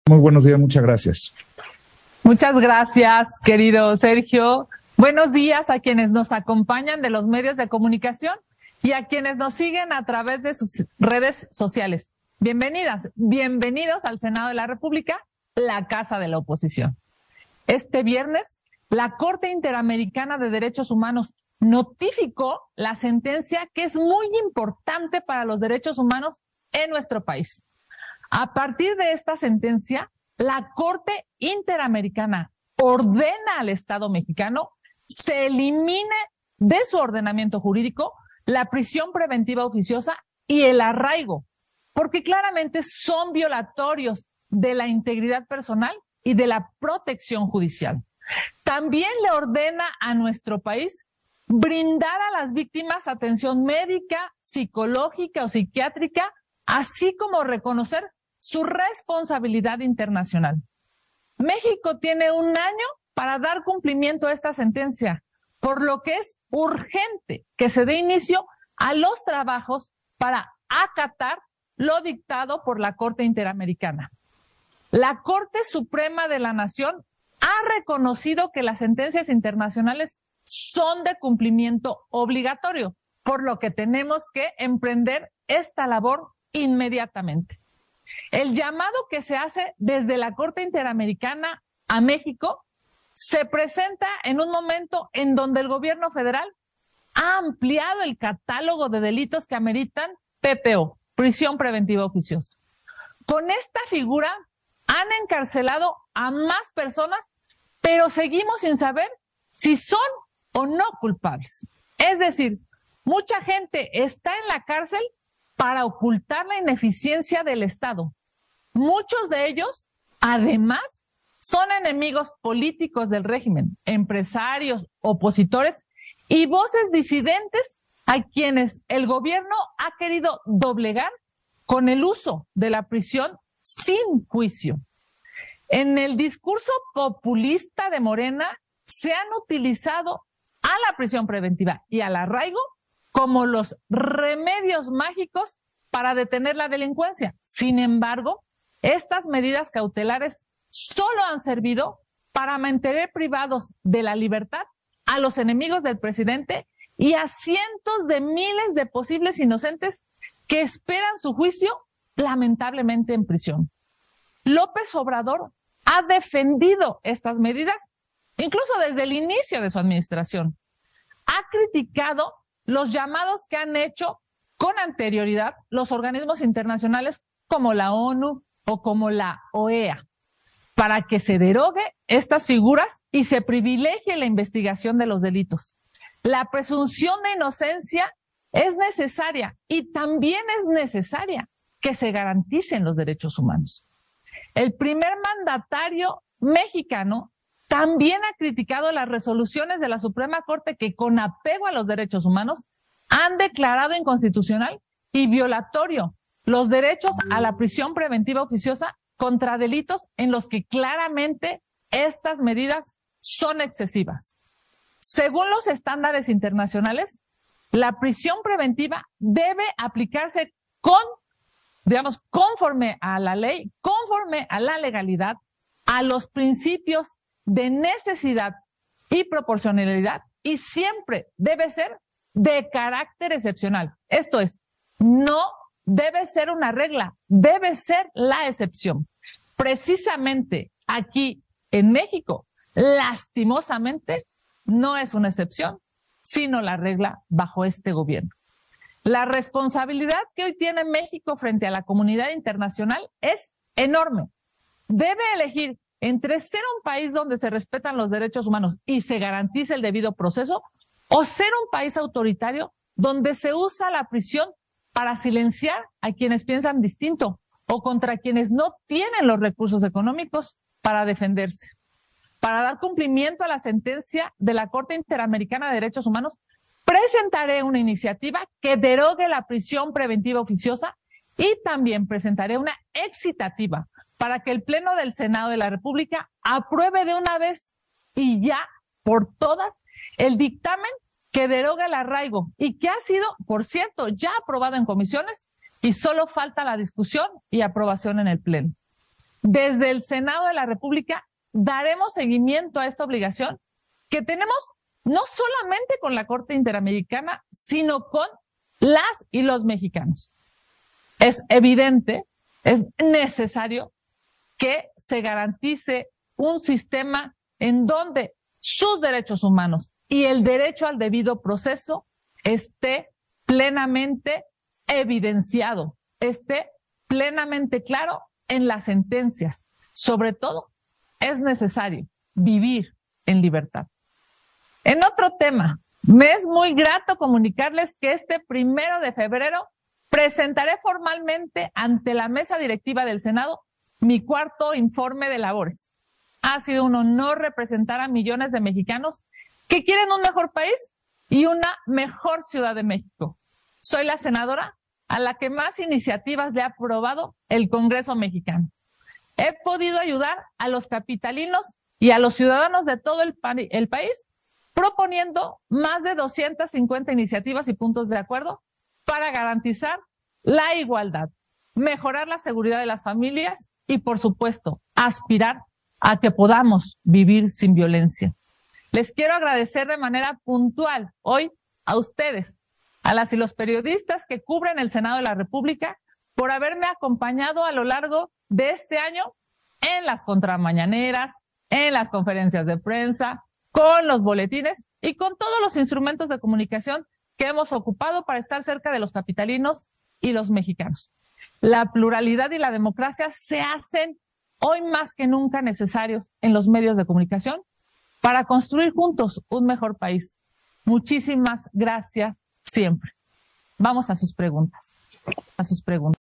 Muy buenos días, muchas gracias. Muchas gracias, querido Sergio. Buenos días a quienes nos acompañan de los medios de comunicación y a quienes nos siguen a través de sus redes sociales. Bienvenidas, bienvenidos al Senado de la República, la Casa de la Oposición. Este viernes, la Corte Interamericana de Derechos Humanos notificó la sentencia que es muy importante para los derechos humanos en nuestro país. A partir de esta sentencia, la Corte Interamericana ordena al Estado mexicano se elimine de su ordenamiento jurídico la prisión preventiva oficiosa y el arraigo, porque claramente son violatorios de la integridad personal y de la protección judicial. También le ordena a nuestro país brindar a las víctimas atención médica, psicológica o psiquiátrica, así como reconocer su responsabilidad internacional. México tiene un año para dar cumplimiento a esta sentencia, por lo que es urgente que se dé inicio a los trabajos para acatar lo dictado por la Corte Interamericana. La Corte Suprema de la Nación ha reconocido que las sentencias internacionales son de cumplimiento obligatorio, por lo que tenemos que emprender esta labor inmediatamente. El llamado que se hace desde la Corte Interamericana a México se presenta en un momento en donde el gobierno federal ha ampliado el catálogo de delitos que ameritan PPO, prisión preventiva oficiosa. Con esta figura han encarcelado a más personas, pero seguimos sin saber si son o no culpables. Es decir, mucha gente está en la cárcel para ocultar la ineficiencia del Estado. Muchos de ellos, además, son enemigos políticos del régimen, empresarios, opositores y voces disidentes a quienes el gobierno ha querido doblegar con el uso de la prisión sin juicio. En el discurso populista de Morena se han utilizado a la prisión preventiva y al arraigo como los remedios mágicos para detener la delincuencia. Sin embargo, estas medidas cautelares solo han servido para mantener privados de la libertad a los enemigos del presidente y a cientos de miles de posibles inocentes que esperan su juicio, lamentablemente en prisión. López Obrador ha defendido estas medidas, incluso desde el inicio de su administración. Ha criticado los llamados que han hecho con anterioridad los organismos internacionales como la ONU o como la OEA, para que se derogue estas figuras y se privilegie la investigación de los delitos. La presunción de inocencia es necesaria y también es necesaria que se garanticen los derechos humanos. El primer mandatario mexicano también ha criticado las resoluciones de la Suprema Corte que, con apego a los derechos humanos, han declarado inconstitucional y violatorio los derechos a la prisión preventiva oficiosa contra delitos en los que claramente estas medidas son excesivas. Según los estándares internacionales, la prisión preventiva debe aplicarse conforme a la ley, conforme a la legalidad, a los principios de necesidad y proporcionalidad, y siempre debe ser de carácter excepcional. Esto es, no debe ser una regla, debe ser la excepción. Precisamente aquí en México, lastimosamente, no es una excepción, sino la regla bajo este gobierno. La responsabilidad que hoy tiene México frente a la comunidad internacional es enorme. Debe elegir entre ser un país donde se respetan los derechos humanos y se garantice el debido proceso, o ser un país autoritario donde se usa la prisión para silenciar a quienes piensan distinto o contra quienes no tienen los recursos económicos para defenderse. Para dar cumplimiento a la sentencia de la Corte Interamericana de Derechos Humanos, presentaré una iniciativa que derogue la prisión preventiva oficiosa y también presentaré una excitativa para que el Pleno del Senado de la República apruebe de una vez y ya por todas el dictamen que deroga el arraigo y que ha sido, por cierto, ya aprobado en comisiones y solo falta la discusión y aprobación en el Pleno. desde el Senado de la República daremos seguimiento a esta obligación que tenemos no solamente con la Corte Interamericana, sino con las y los mexicanos. Es evidente, es necesario que se garantice un sistema en donde sus derechos humanos y el derecho al debido proceso esté plenamente evidenciado, esté plenamente claro en las sentencias. Sobre todo, es necesario vivir en libertad. En otro tema, me es muy grato comunicarles que este 1 de febrero presentaré formalmente ante la mesa directiva del Senado mi 4º informe de labores. Ha sido un honor representar a millones de mexicanos que quieren un mejor país y una mejor Ciudad de México. Soy la senadora a la que más iniciativas le ha aprobado el Congreso mexicano. He podido ayudar a los capitalinos y a los ciudadanos de todo el país proponiendo más de 250 iniciativas y puntos de acuerdo para garantizar la igualdad, mejorar la seguridad de las familias y, por supuesto, aspirar a que podamos vivir sin violencia. Les quiero agradecer de manera puntual hoy a ustedes, a las y los periodistas que cubren el Senado de la República, por haberme acompañado a lo largo de este año en las contramañaneras, en las conferencias de prensa, con los boletines y con todos los instrumentos de comunicación que hemos ocupado para estar cerca de los capitalinos y los mexicanos. La pluralidad y la democracia se hacen hoy más que nunca necesarios en los medios de comunicación para construir juntos un mejor país. Muchísimas gracias siempre. Vamos a sus preguntas.